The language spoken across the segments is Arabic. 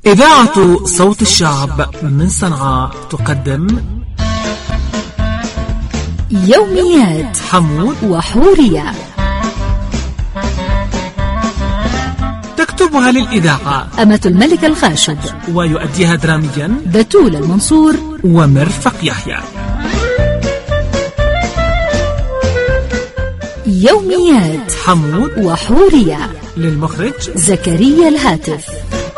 إذاعة صوت الشعب من صنعاء تقدم يوميات حمود وحورية، تكتبها للإذاعة أمة الملك الخاشب، ويؤديها دراميا بتول المنصور ومرفق يحيى. يوميات حمود وحورية، للمخرج زكريا الهاتف.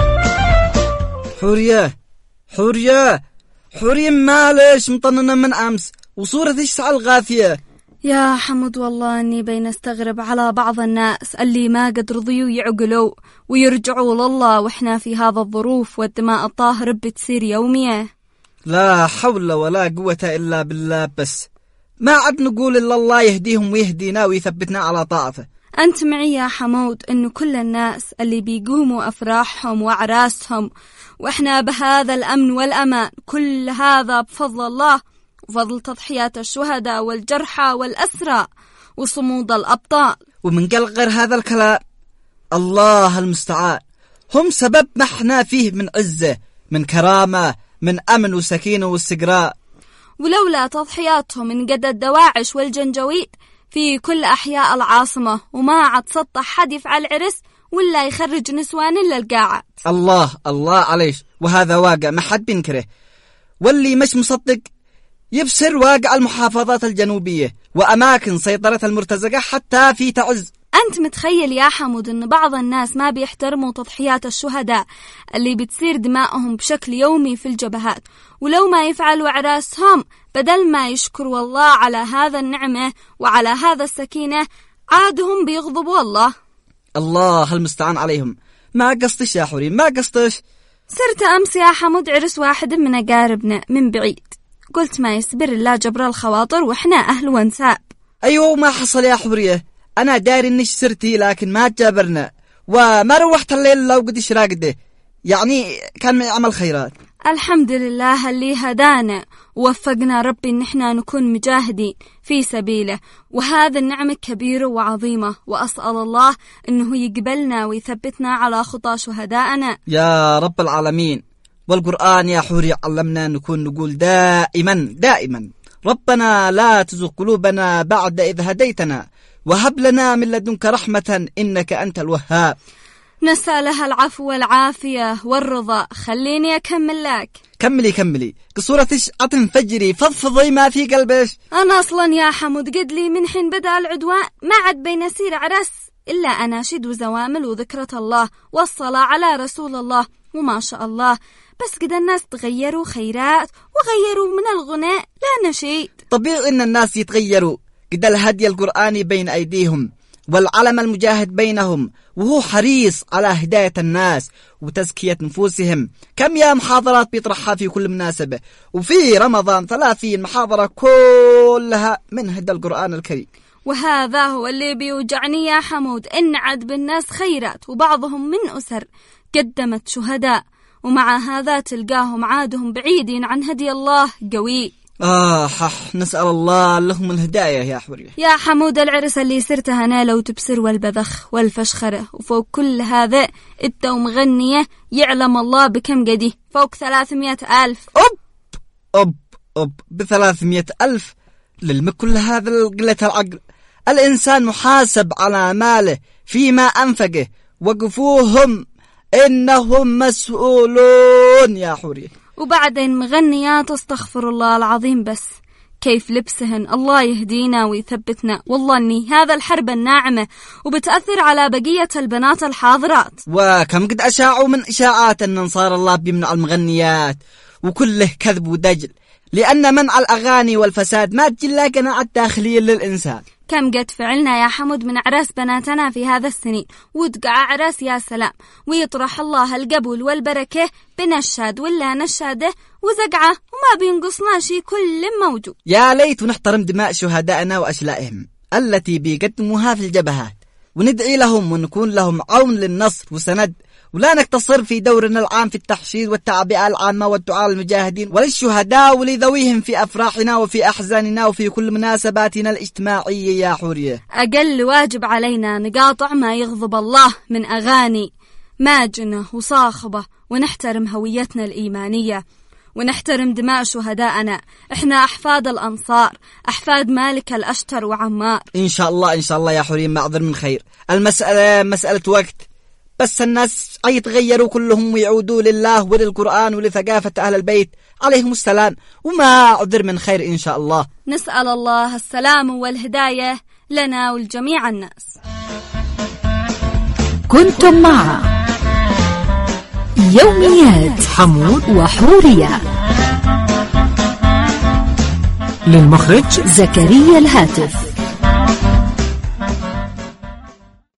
حورية معلش مطننة من أمس وصورة الشعر الغافية. يا حمد والله أني بين استغرب على بعض الناس اللي ما قد رضيوا يعقلوا ويرجعوا لله وإحنا في هذا الظروف والدماء الطاهرة بتصير يومية. لا حول ولا قوة إلا بالله، بس ما عد نقول إلا الله يهديهم ويهدينا ويثبتنا على طاعته. أنت معي يا حمود أنه كل الناس اللي بيقوموا أفراحهم وأعراسهم وإحنا بهذا الأمن والأمان، كل هذا بفضل الله وفضل تضحيات الشهداء والجرحى والأسرى وصمود الأبطال. ومن قال غير هذا الكلام الله المستعان، هم سبب ما احنا فيه من عزة، من كرامة، من أمن وسكينة واستقرار. ولولا تضحياتهم انقضى الدواعش والجنجويد في كل أحياء العاصمة وما عاد سطح حد يفعل عرس ولا يخرج نسوان إلا القاعات. الله عليش، وهذا واقع ما حد بينكره، واللي مش مصدق يبصر واقع المحافظات الجنوبية وأماكن سيطرة المرتزقة حتى في تعز. أنت متخيل يا حمود أن بعض الناس ما بيحترموا تضحيات الشهداء اللي بتصير دماءهم بشكل يومي في الجبهات، ولو ما يفعلوا عراسهم بدل ما يشكروا الله على هذا النعمة وعلى هذا السكينة عادهم بيغضبوا الله المستعان عليهم. ما قصتش يا حوري، ما قصتش. صرت أمس يا حمود عرس واحد من أقاربنا من بعيد، قلت ما يسبر الله جبر الخواطر وإحنا أهل ونساب. أيوة ما حصل يا حورية، أنا داري إنش سرتي لكن ما تجابرنا وما روحت الليل لو قدش راقده، يعني كان من عمل خيرات. الحمد لله اللي هدانا ووفقنا ربي إن احنا نكون مجاهدين في سبيله، وهذا النعمة كبيرة وعظيمة، وأسأل الله إنه يقبلنا ويثبتنا على خطى شهدائنا يا رب العالمين. والقرآن يا حوري علمنا نكون نقول دائما ربنا لا تزغ قلوبنا بعد إذ هديتنا وهب لنا من لدنك رحمة إنك أنت الوهاب. نسألها العفو والعافية والرضا. خليني أكمل لك. كملي قصورتش أتنفجري فضفضي ما في قلبش. أنا أصلا يا حمود قد لي من حين بدأ العدوان ما عاد بين أسير عرس إلا أناشيد وزوامل وذكرة الله والصلاة على رسول الله، وما شاء الله بس قد الناس تغيروا خيرات وغيروا من الغناء لا نشيد. طبيعي إن الناس يتغيروا، قد الهدي القرآني بين أيديهم والعلم المجاهد بينهم، وهو حريص على هداية الناس وتزكية نفوسهم. كم يا محاضرات بيطرحها في كل مناسبة، وفي رمضان 30 محاضرة كلها من هدى القرآن الكريم. وهذا هو اللي بيوجعني يا حمود، إن عد بالناس خيرات وبعضهم من أسر قدمت شهداء، ومع هذا تلقاهم عادهم بعيدين عن هدي الله قوي. نسأل الله لهم الهداية يا حوري. يا حمود العرس اللي صرتها أنا لو تبصر والبذخ والفشخرة، وفوق كل هذا إدة ومغنية يعلم الله بكم قديه، فوق 300,000. أب ب300,000 للم كل هذا قلة العقل. الإنسان محاسب على ماله فيما أنفقه، وقفوهم إنهم مسؤولون يا حوري. وبعدين مغنيات استغفر الله العظيم، بس كيف لبسهن الله يهدينا ويثبتنا. والله أني هذا الحرب الناعمة وبتأثر على بقية البنات الحاضرات. وكم قد أشاعوا من إشاعات أن نصار الله بيمنع المغنيات، وكله كذب ودجل، لأن منع الأغاني والفساد ما تجي قناعة داخلية للإنسان. كم قد فعلنا يا حمود من أعراس بناتنا في هذا السنين، وتقع أعراس يا سلام ويطرح الله القبول والبركة بنشاد ولا نشادة وزقعة وما بينقصنا شيء، كل موجود. يا ليت نحترم دماء شهدائنا وأشلائهم التي بيقدموها في الجبهات، وندعي لهم ونكون لهم عون للنصر وسند، ولا نقتصر في دورنا العام في التحشيد والتعبئة العامة والدعاء للمجاهدين وللشهداء ولذويهم في أفراحنا وفي أحزاننا وفي كل مناسباتنا الاجتماعية يا حورية. أقل واجب علينا نقاطع ما يغضب الله من أغاني ماجنة وصاخبة ونحترم هويتنا الإيمانية، ونحترم دماء شهدائنا. إحنا أحفاد الأنصار، أحفاد مالك الأشتر وعمار. إن شاء الله إن شاء الله يا حورية، ما أعذر من خير. المسألة مسألة وقت، بس الناس يتغيروا كلهم ويعودوا لله وللقرآن ولثقافة أهل البيت عليهم السلام، وما أعذر من خير إن شاء الله. نسأل الله السلام والهداية لنا ولجميع الناس. كنتم مع يوميات حمود وحورية، للمخرج زكريا الهاتف.